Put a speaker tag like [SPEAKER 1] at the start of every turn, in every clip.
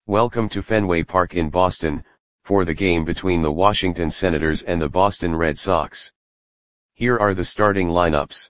[SPEAKER 1] Welcome to Fenway Park in Boston, for the game between the Washington Senators and the Boston Red Sox. Here are the starting lineups.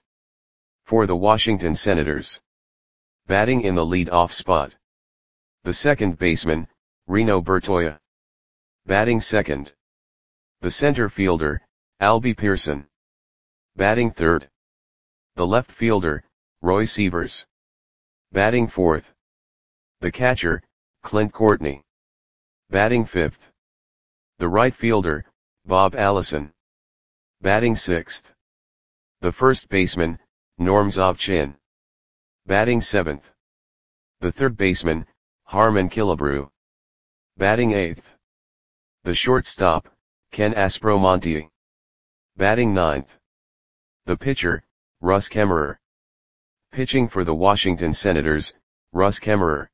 [SPEAKER 1] For the Washington Senators. Batting in the lead-off spot. The second baseman, Reno Bertoia. Batting second. The center fielder, Albie Pearson. Batting third. The left fielder, Roy Sievers. Batting fourth. The catcher, Clint Courtney. Batting fifth. The right fielder, Bob Allison. Batting sixth. The first baseman, Norm Zobchin. Batting seventh. The third baseman, Harmon Killebrew. Batting eighth. The shortstop, Ken Aspromonte. Batting ninth. The pitcher, Russ Kemmerer. Pitching for the Washington Senators, Russ Kemmerer.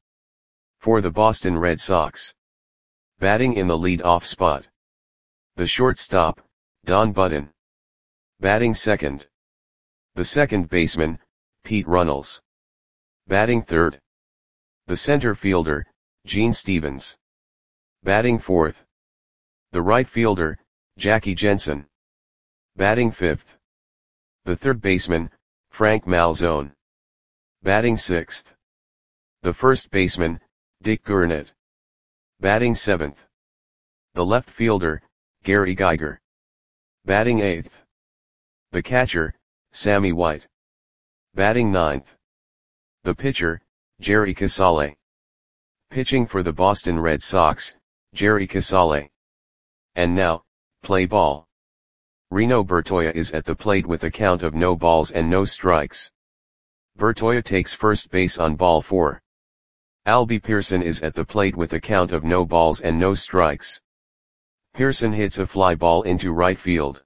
[SPEAKER 1] For the Boston Red Sox. Batting in the lead-off spot. The shortstop, Don Budden. Batting second. The second baseman, Pete Runnels. Batting third. The center fielder, Gene Stevens. Batting fourth. The right fielder, Jackie Jensen. Batting fifth. The third baseman, Frank Malzone. Batting sixth. The first baseman, Dick Gurnett. Batting seventh. The left fielder, Gary Geiger. Batting eighth. The catcher, Sammy White. Batting ninth. The pitcher, Jerry Casale. Pitching for the Boston Red Sox, Jerry Casale. And now, play ball. Reno Bertoia is at the plate with a count of no balls and no strikes. Bertoia takes first base on ball 4. Albie Pearson is at the plate with a count of no balls and no strikes. Pearson hits a fly ball into right field.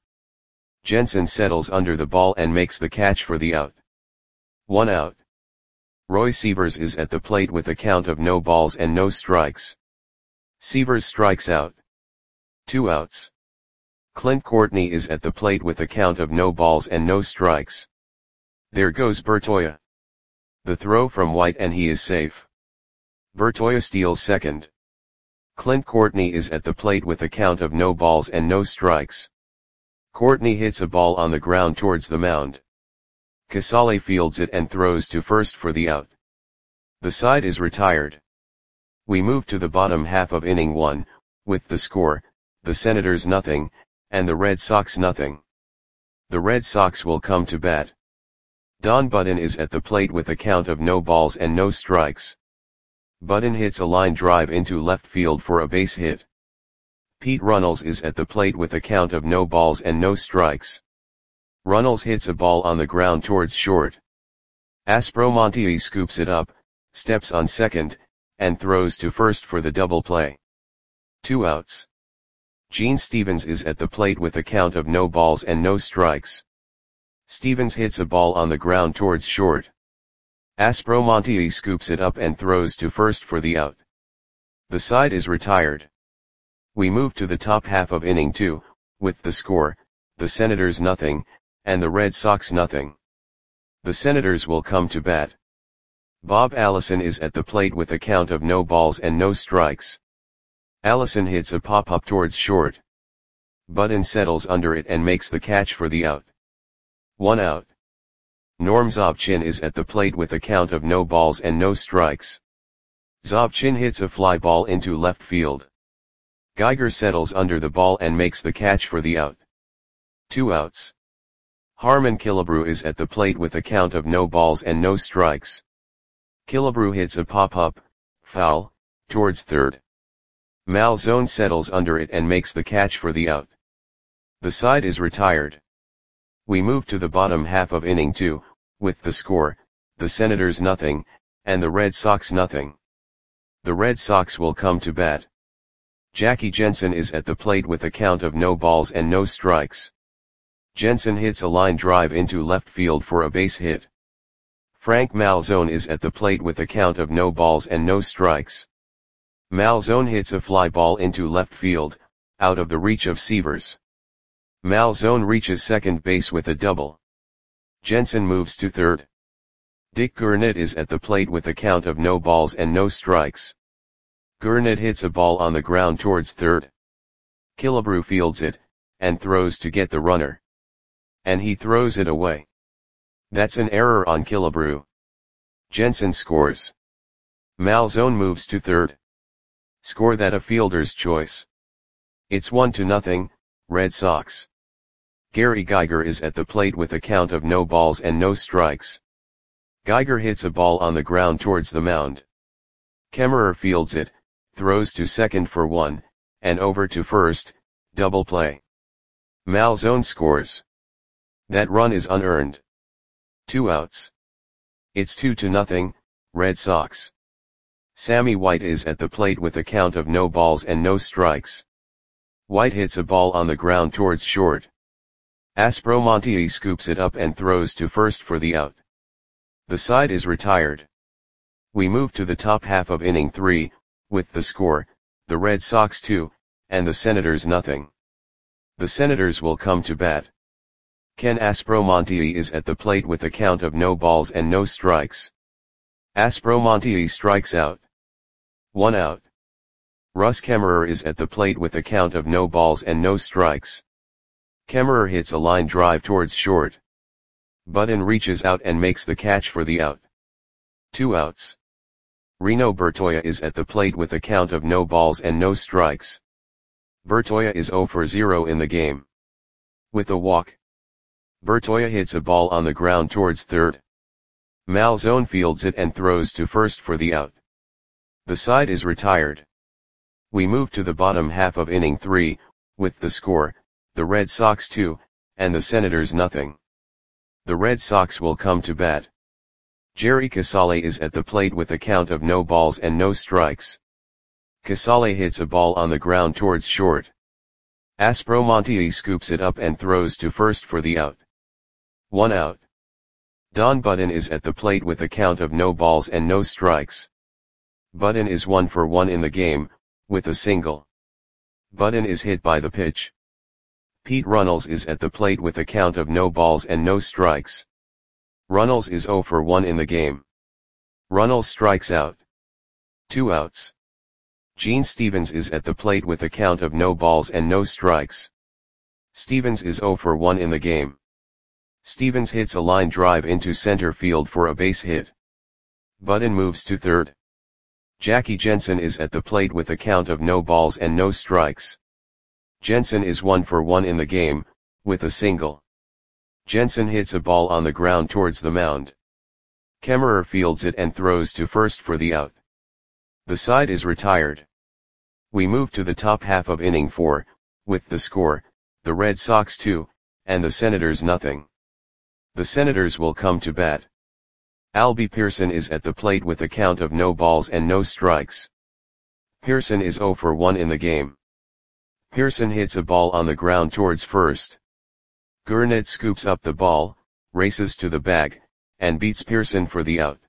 [SPEAKER 1] Jensen settles under the ball and makes the catch for the out. 1 out. Roy Sievers is at the plate with a count of no balls and no strikes. Sievers strikes out. 2 outs. Clint Courtney is at the plate with a count of no balls and no strikes. There goes Bertoia. The throw from White and he is safe. Bertoia steals second. Clint Courtney is at the plate with a count of no balls and no strikes. Courtney hits a ball on the ground towards the mound. Casale fields it and throws to first for the out. The side is retired. We move to the bottom half of inning 1, with the score, the Senators nothing, and the Red Sox nothing. The Red Sox will come to bat. Don Budden is at the plate with a count of no balls and no strikes. Budden hits a line drive into left field for a base hit. Pete Runnels is at the plate with a count of no balls and no strikes. Runnels hits a ball on the ground towards short. Aspromonte scoops it up, steps on second, and throws to first for the double play. 2 outs. Gene Stevens is at the plate with a count of no balls and no strikes. Stevens hits a ball on the ground towards short. Aspromonte scoops it up and throws to first for the out. The side is retired. We move to the top half of inning 2, with the score, the Senators nothing, and the Red Sox nothing. The Senators will come to bat. Bob Allison is at the plate with a count of no balls and no strikes. Allison hits a pop-up towards short. Budden settles under it and makes the catch for the out. 1 out. Norm Zobchin is at the plate with a count of no balls and no strikes. Zobchin hits a fly ball into left field. Geiger settles under the ball and makes the catch for the out. 2 outs. Harmon Killebrew is at the plate with a count of no balls and no strikes. Killebrew hits a pop-up, foul, towards third. Malzone settles under it and makes the catch for the out. The side is retired. We move to the bottom half of inning 2, with the score, the Senators nothing, and the Red Sox nothing. The Red Sox will come to bat. Jackie Jensen is at the plate with a count of no balls and no strikes. Jensen hits a line drive into left field for a base hit. Frank Malzone is at the plate with a count of no balls and no strikes. Malzone hits a fly ball into left field, out of the reach of Sievers. Malzone reaches second base with a double. Jensen moves to third. Dick Gurnett is at the plate with a count of no balls and no strikes. Gurnet hits a ball on the ground towards third. Killebrew fields it, and throws to get the runner. And he throws it away. That's an error on Killebrew. Jensen scores. Malzone moves to third. Score that a fielder's choice. It's 1-0, Red Sox. Gary Geiger is at the plate with a count of no balls and no strikes. Geiger hits a ball on the ground towards the mound. Kemmerer fields it, throws to second for 1, and over to first, double play. Malzone scores. That run is unearned. 2 outs. It's 2-0, Red Sox. Sammy White is at the plate with a count of no balls and no strikes. White hits a ball on the ground towards short. Aspromonte scoops it up and throws to first for the out. The side is retired. We move to the top half of inning 3, with the score, the Red Sox 2, and the Senators nothing. The Senators will come to bat. Ken Aspromonte is at the plate with a count of no balls and no strikes. Aspromonte strikes out. 1 out. Russ Kemmerer is at the plate with a count of no balls and no strikes. Kemmerer hits a line drive towards short. Budden reaches out and makes the catch for the out. 2 outs. Reno Bertoia is at the plate with a count of no balls and no strikes. Bertoia is 0 for 0 in the game. With a walk. Bertoia hits a ball on the ground towards third. Malzone fields it and throws to first for the out. The side is retired. We move to the bottom half of inning 3, with the score, the Red Sox 2, and the Senators nothing. The Red Sox will come to bat. Jerry Casale is at the plate with a count of no balls and no strikes. Casale hits a ball on the ground towards short. Aspromonte scoops it up and throws to first for the out. 1 out. Don Budden is at the plate with a count of no balls and no strikes. Budden is 1 for 1 in the game, with a single. Budden is hit by the pitch. Pete Runnels is at the plate with a count of no balls and no strikes. Runnels is 0 for 1 in the game. Runnels strikes out. 2 outs. Gene Stevens is at the plate with a count of no balls and no strikes. Stevens is 0 for 1 in the game. Stevens hits a line drive into center field for a base hit. Budden moves to third. Jackie Jensen is at the plate with a count of no balls and no strikes. Jensen is 1 for 1 in the game, with a single. Jensen hits a ball on the ground towards the mound. Kemmerer fields it and throws to first for the out. The side is retired. We move to the top half of inning 4, with the score, the Red Sox 2, and the Senators nothing. The Senators will come to bat. Albie Pearson is at the plate with a count of no balls and no strikes. Pearson is 0 for 1 in the game. Pearson hits a ball on the ground towards first. Gurnet scoops up the ball, races to the bag, and beats Pearson for the out.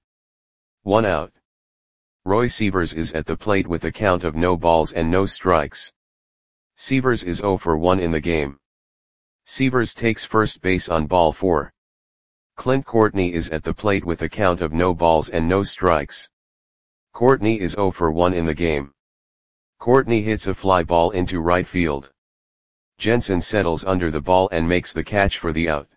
[SPEAKER 1] 1 out. Roy Sievers is at the plate with a count of no balls and no strikes. Sievers is 0 for 1 in the game. Sievers takes first base on ball 4. Clint Courtney is at the plate with a count of no balls and no strikes. Courtney is 0 for 1 in the game. Courtney hits a fly ball into right field. Jensen settles under the ball and makes the catch for the out.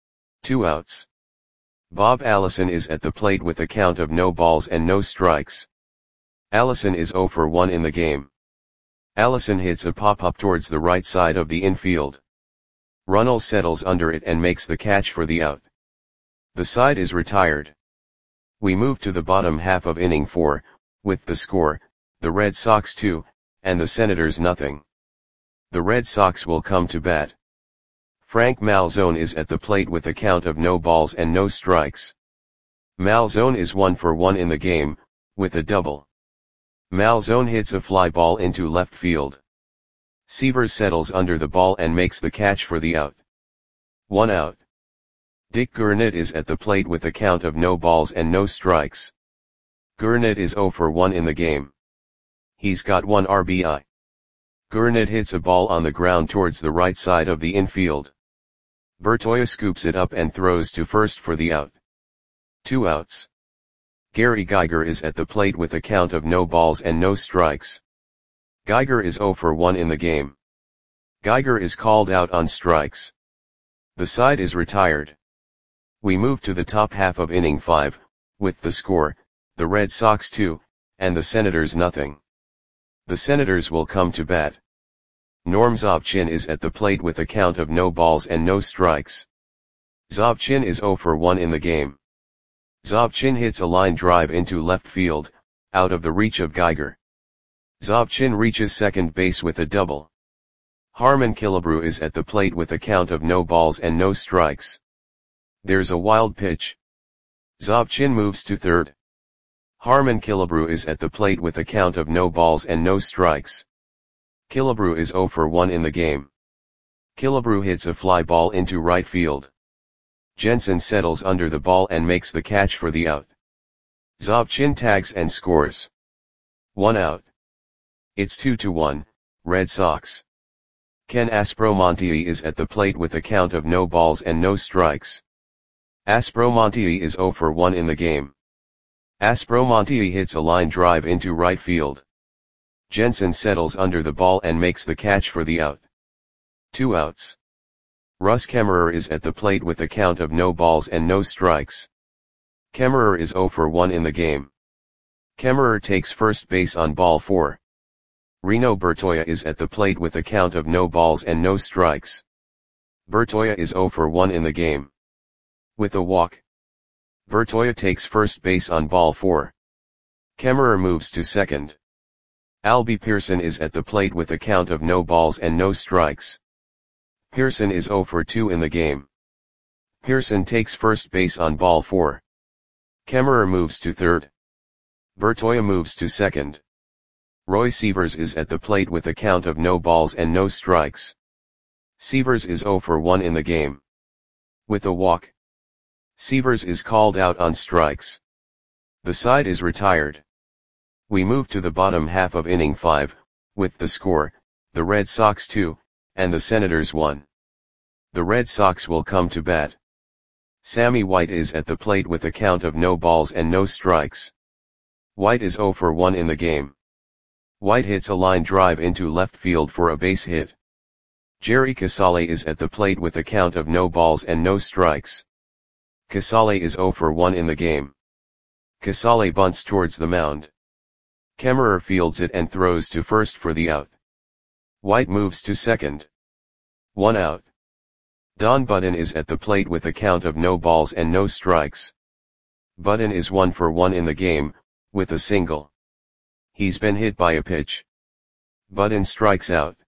[SPEAKER 1] 2 outs. Bob Allison is at the plate with a count of no balls and no strikes. Allison is 0 for 1 in the game. Allison hits a pop-up towards the right side of the infield. Runnels settles under it and makes the catch for the out. The side is retired. We move to the bottom half of inning 4, with the score, the Red Sox 2, and the Senators nothing. The Red Sox will come to bat. Frank Malzone is at the plate with a count of no balls and no strikes. Malzone is 1 for 1 in the game, with a double. Malzone hits a fly ball into left field. Sievers settles under the ball and makes the catch for the out. 1 out. Dick Gurnet is at the plate with a count of no balls and no strikes. Gurnet is 0 for 1 in the game. He's got 1 RBI. Gurnet hits a ball on the ground towards the right side of the infield. Bertoia scoops it up and throws to first for the out. 2 outs. Gary Geiger is at the plate with a count of no balls and no strikes. Geiger is 0 for 1 in the game. Geiger is called out on strikes. The side is retired. We move to the top half of inning 5, with the score, the Red Sox 2, and the Senators nothing. The Senators will come to bat. Norm Zobchin is at the plate with a count of no balls and no strikes. Zobchin is 0 for 1 in the game. Zobchin hits a line drive into left field, out of the reach of Geiger. Zobchin reaches second base with a double. Harmon Killebrew is at the plate with a count of no balls and no strikes. There's a wild pitch. Zobchin moves to third. Harmon Killebrew is at the plate with a count of no balls and no strikes. Killebrew is 0 for 1 in the game. Killebrew hits a fly ball into right field. Jensen settles under the ball and makes the catch for the out. Zobchin tags and scores. 1 out. It's 2-1, Red Sox. Ken Aspromonte is at the plate with a count of no balls and no strikes. Aspromonte is 0 for 1 in the game. Aspromonte hits a line drive into right field. Jensen settles under the ball and makes the catch for the out. 2 outs. Russ Kemmerer is at the plate with a count of no balls and no strikes. Kemmerer is 0 for 1 in the game. Kemmerer takes first base on ball 4. Reno Bertoia is at the plate with a count of no balls and no strikes. Bertoia is 0 for 1 in the game. With a walk. Bertoia takes first base on ball 4. Kemmerer moves to second. Albie Pearson is at the plate with a count of no balls and no strikes. Pearson is 0 for 2 in the game. Pearson takes first base on ball 4. Kemmerer moves to third. Bertoia moves to second. Roy Sievers is at the plate with a count of no balls and no strikes. Sievers is 0 for 1 in the game. With a walk. Sievers is called out on strikes. The side is retired. We move to the bottom half of inning 5, with the score, the Red Sox 2, and the Senators 1. The Red Sox will come to bat. Sammy White is at the plate with a count of no balls and no strikes. White is 0 for 1 in the game. White hits a line drive into left field for a base hit. Jerry Casale is at the plate with a count of no balls and no strikes. Casale is 0 for 1 in the game. Casale bunts towards the mound. Kemmerer fields it and throws to first for the out. White moves to second. 1 out. Don Budden is at the plate with a count of no balls and no strikes. Budden is 1 for 1 in the game, with a single. He's been hit by a pitch. Budden strikes out.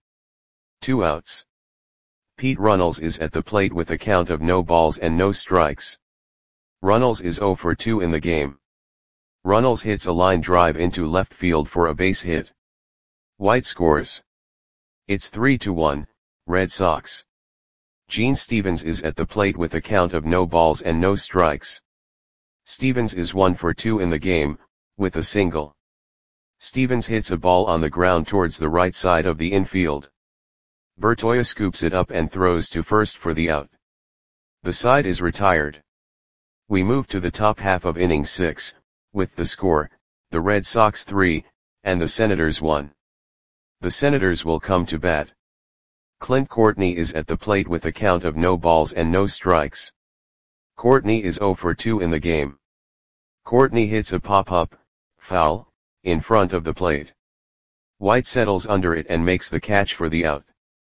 [SPEAKER 1] 2 outs. Pete Runnels is at the plate with a count of no balls and no strikes. Runnels is 0 for 2 in the game. Runnels hits a line drive into left field for a base hit. White scores. It's 3-1, Red Sox. Gene Stevens is at the plate with a count of no balls and no strikes. Stevens is 1 for 2 in the game, with a single. Stevens hits a ball on the ground towards the right side of the infield. Bertoia scoops it up and throws to first for the out. The side is retired. We move to the top half of inning 6, with the score, the Red Sox 3, and the Senators 1. The Senators will come to bat. Clint Courtney is at the plate with a count of no balls and no strikes. Courtney is 0 for 2 in the game. Courtney hits a pop-up, foul, in front of the plate. White settles under it and makes the catch for the out.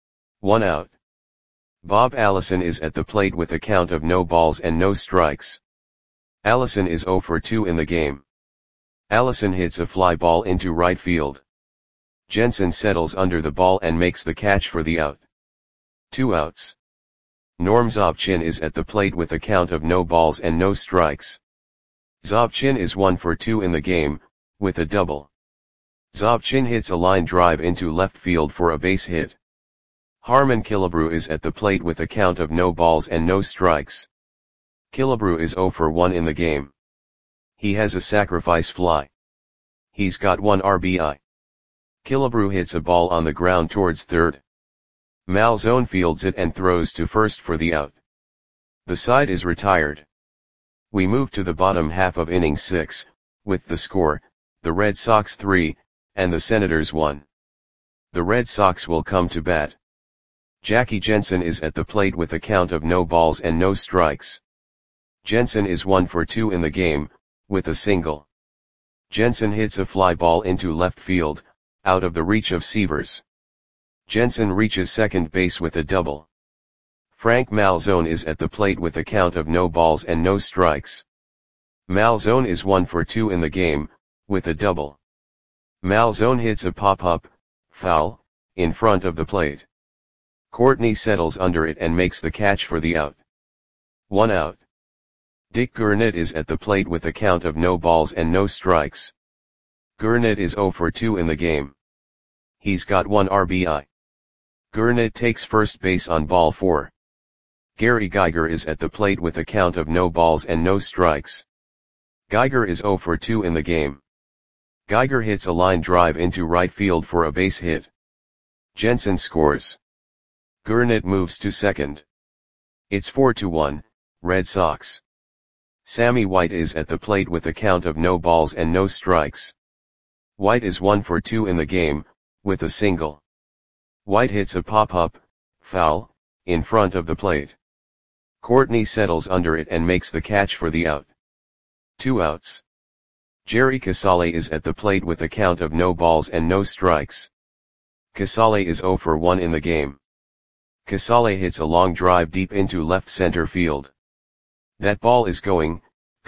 [SPEAKER 1] 1 out. Bob Allison is at the plate with a count of no balls and no strikes. Allison is 0 for 2 in the game. Allison hits a fly ball into right field. Jensen settles under the ball and makes the catch for the out. 2 outs. Norm Zobchin is at the plate with a count of no balls and no strikes. Zobchin is 1 for 2 in the game, with a double. Zobchin hits a line drive into left field for a base hit. Harmon Killebrew is at the plate with a count of no balls and no strikes. Killebrew is 0 for 1 in the game. He has a sacrifice fly. He's got 1 RBI. Killebrew hits a ball on the ground towards third. Malzone fields it and throws to first for the out. The side is retired. We move to the bottom half of inning 6, with the score, the Red Sox 3, and the Senators 1. The Red Sox will come to bat. Jackie Jensen is at the plate with a count of no balls and no strikes. Jensen is 1 for 2 in the game, with a single. Jensen hits a fly ball into left field, out of the reach of Severs. Jensen reaches second base with a double. Frank Malzone is at the plate with a count of no balls and no strikes. Malzone is 1 for 2 in the game, with a double. Malzone hits a pop-up, foul, in front of the plate. Courtney settles under it and makes the catch for the out. 1 out. Dick Gurnett is at the plate with a count of no balls and no strikes. Gurnett is 0 for 2 in the game. He's got 1 RBI. Gurnett takes first base on ball 4. Gary Geiger is at the plate with a count of no balls and no strikes. Geiger is 0 for 2 in the game. Geiger hits a line drive into right field for a base hit. Jensen scores. Gurnett moves to second. It's 4-1, Red Sox. Sammy White is at the plate with a count of no balls and no strikes. White is 1 for 2 in the game, with a single. White hits a pop-up, foul, in front of the plate. Courtney settles under it and makes the catch for the out. 2 outs. Jerry Casale is at the plate with a count of no balls and no strikes. Casale is 0 for 1 in the game. Casale hits a long drive deep into left center field. That ball is gone.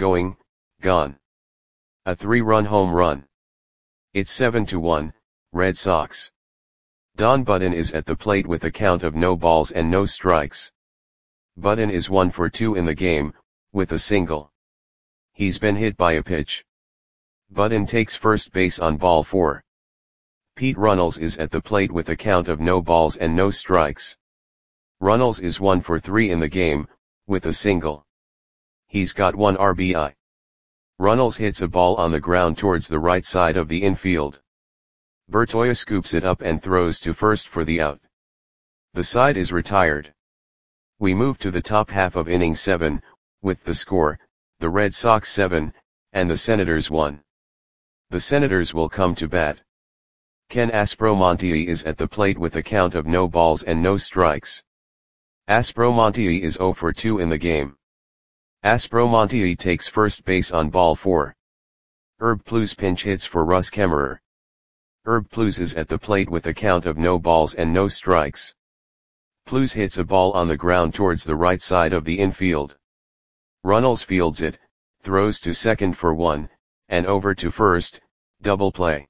[SPEAKER 1] A 3-run home run. It's 7-1, Red Sox. Don Button is at the plate with a count of no balls and no strikes. Button is 1 for 2 in the game, with a single. He's been hit by a pitch. Button takes first base on ball 4. Pete Runnels is at the plate with a count of no balls and no strikes. Runnels is 1 for 3 in the game, with a single. He's got 1 RBI. Runnels hits a ball on the ground towards the right side of the infield. Bertoia scoops it up and throws to first for the out. The side is retired. We move to the top half of inning 7, with the score, the Red Sox 7, and the Senators 1. The Senators will come to bat. Ken Aspromonte is at the plate with a count of no balls and no strikes. Aspromonte is 0 for 2 in the game. Aspromonte takes first base on ball 4. Herb Pluse pinch hits for Russ Kemmerer. Herb Pluse is at the plate with a count of no balls and no strikes. Pluse hits a ball on the ground towards the right side of the infield. Runnels fields it, throws to second for 1, and over to first, double play.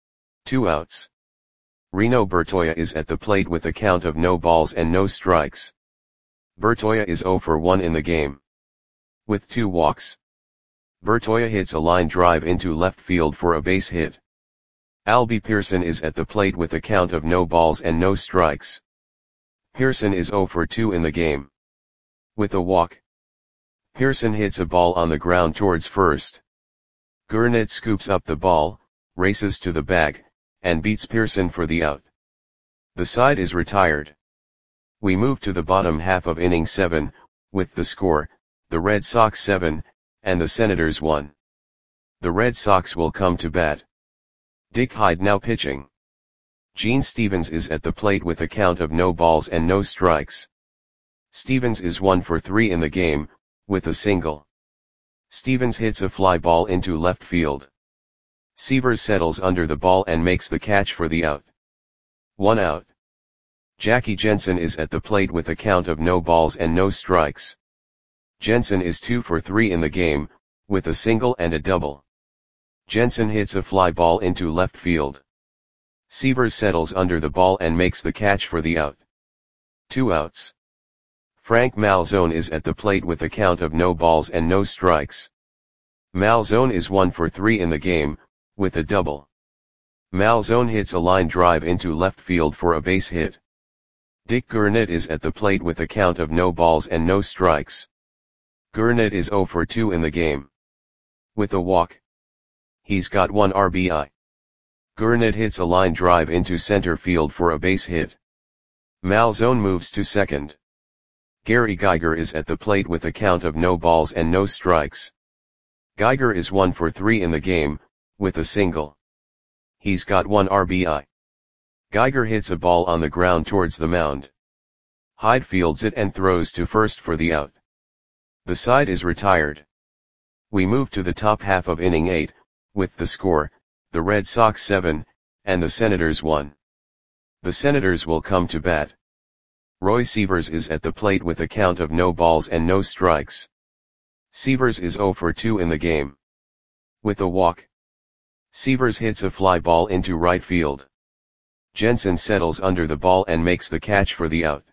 [SPEAKER 1] 2 outs. Reno Bertoia is at the plate with a count of no balls and no strikes. Bertoia is 0 for 1 in the game. With 2 walks. Bertoia hits a line drive into left field for a base hit. Albie Pearson is at the plate with a count of no balls and no strikes. Pearson is 0 for 2 in the game. With a walk. Pearson hits a ball on the ground towards first. Gurnett scoops up the ball, races to the bag, and beats Pearson for the out. The side is retired. We move to the bottom half of inning 7, with the score, the Red Sox 7, and the Senators 1. The Red Sox will come to bat. Dick Hyde now pitching. Gene Stevens is at the plate with a count of no balls and no strikes. Stevens is 1 for 3 in the game, with a single. Stevens hits a fly ball into left field. Severs settles under the ball and makes the catch for the out. 1 out. Jackie Jensen is at the plate with a count of no balls and no strikes. Jensen is 2 for 3 in the game, with a single and a double. Jensen hits a fly ball into left field. Severs settles under the ball and makes the catch for the out. 2 outs. Frank Malzone is at the plate with a count of no balls and no strikes. Malzone is 1 for 3 in the game, with a double. Malzone hits a line drive into left field for a base hit. Dick Gurnett is at the plate with a count of no balls and no strikes. Gurnett is 0 for 2 in the game. With a walk. He's got 1 RBI. Gurnett hits a line drive into center field for a base hit. Malzone moves to second. Gary Geiger is at the plate with a count of no balls and no strikes. Geiger is 1 for 3 in the game, with a single. He's got 1 RBI. Geiger hits a ball on the ground towards the mound. Hyde fields it and throws to first for the out. The side is retired. We move to the top half of inning 8, with the score, the Red Sox 7, and the Senators 1. The Senators will come to bat. Roy Sievers is at the plate with a count of no balls and no strikes. Sievers is 0 for 2 in the game. With a walk. Sievers hits a fly ball into right field. Jensen settles under the ball and makes the catch for the out.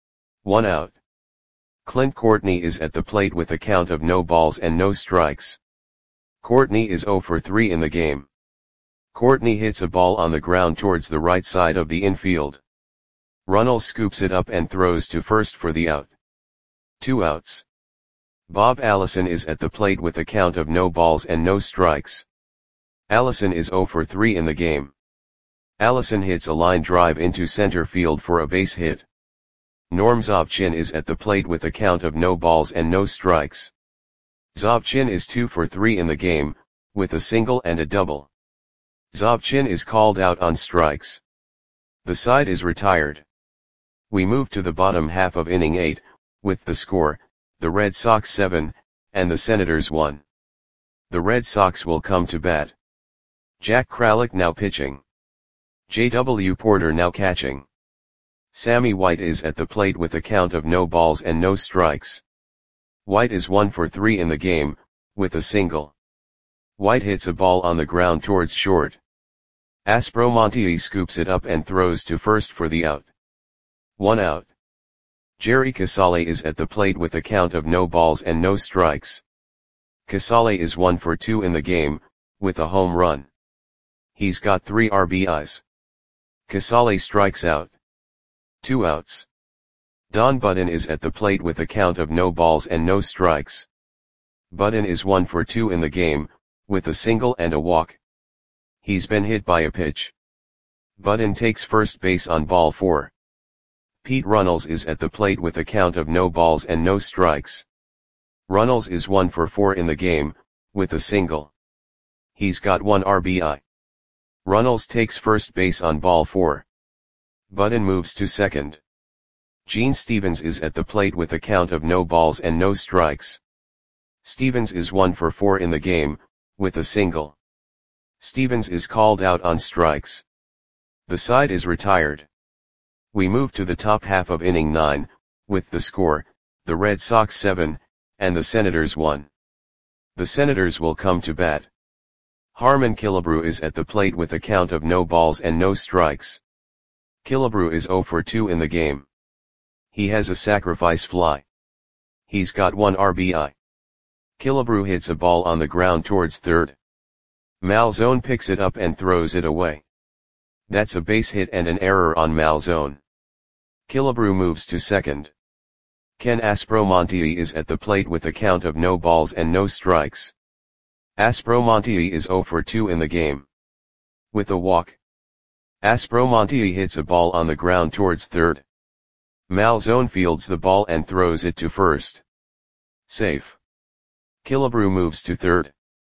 [SPEAKER 1] 1 out. Clint Courtney is at the plate with a count of no balls and no strikes. Courtney is 0 for 3 in the game. Courtney hits a ball on the ground towards the right side of the infield. Runnels scoops it up and throws to first for the out. 2 outs. Bob Allison is at the plate with a count of no balls and no strikes. Allison is 0 for 3 in the game. Allison hits a line drive into center field for a base hit. Norm Zobchin is at the plate with a count of no balls and no strikes. Zobchin is 2 for 3 in the game, with a single and a double. Zobchin is called out on strikes. The side is retired. We move to the bottom half of inning 8, with the score, the Red Sox 7, and the Senators 1. The Red Sox will come to bat. Jack Kralik now pitching. J.W. Porter now catching. Sammy White is at the plate with a count of no balls and no strikes. White is 1 for 3 in the game, with a single. White hits a ball on the ground towards short. Aspromonte scoops it up and throws to first for the out. 1 out. Jerry Casale is at the plate with a count of no balls and no strikes. Casale is 1 for 2 in the game, with a home run. He's got 3 RBIs. Casale strikes out. 2 outs. Don Budden is at the plate with a count of no balls and no strikes. Budden is 1 for 2 in the game, with a single and a walk. He's been hit by a pitch. Budden takes first base on ball 4. Pete Runnels is at the plate with a count of no balls and no strikes. Runnels is 1 for 4 in the game, with a single. He's got 1 RBI. Runnels takes first base on ball 4. Budden moves to second. Gene Stevens is at the plate with a count of no balls and no strikes. Stevens is 1 for 4 in the game, with a single. Stevens is called out on strikes. The side is retired. We move to the top half of inning 9, with the score, the Red Sox 7, and the Senators 1. The Senators will come to bat. Harmon Killebrew is at the plate with a count of no balls and no strikes. Killebrew is 0 for 2 in the game. He has a sacrifice fly. He's got 1 RBI. Killebrew hits a ball on the ground towards third. Malzone picks it up and throws it away. That's a base hit and an error on Malzone. Killebrew moves to second. Ken Aspromonte is at the plate with a count of no balls and no strikes. Aspromonte is 0 for 2 in the game. With a walk. Aspromonte hits a ball on the ground towards third. Malzone fields the ball and throws it to first. Safe. Killebrew moves to third.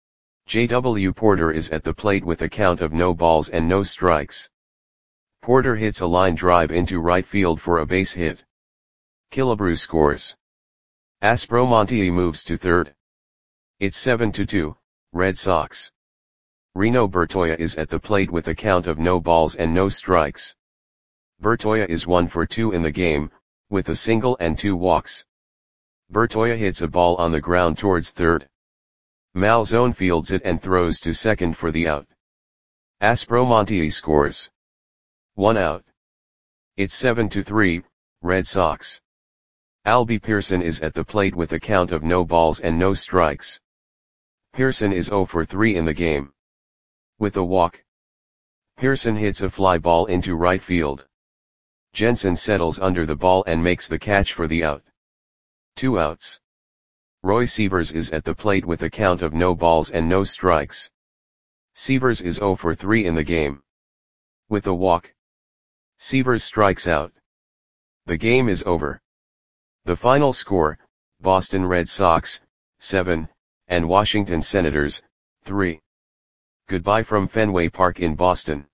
[SPEAKER 1] J.W. Porter is at the plate with a count of no balls and no strikes. Porter hits a line drive into right field for a base hit. Killebrew scores. Aspromonte moves to third. It's 7-2, Red Sox. Reno Bertoia is at the plate with a count of no balls and no strikes. Bertoia is 1 for 2 in the game, with a single and 2 walks. Bertoia hits a ball on the ground towards third. Malzone fields it and throws to second for the out. Aspromonte scores. 1 out. It's 7-3, Red Sox. Albie Pearson is at the plate with a count of no balls and no strikes. Pearson is 0 for 3 in the game. With a walk. Pearson hits a fly ball into right field. Jensen settles under the ball and makes the catch for the out. 2 outs. Roy Sievers is at the plate with a count of no balls and no strikes. Sievers is 0 for 3 in the game. With a walk. Sievers strikes out. The game is over. The final score, Boston Red Sox, 7, and Washington Senators, 3. Goodbye from Fenway Park in Boston.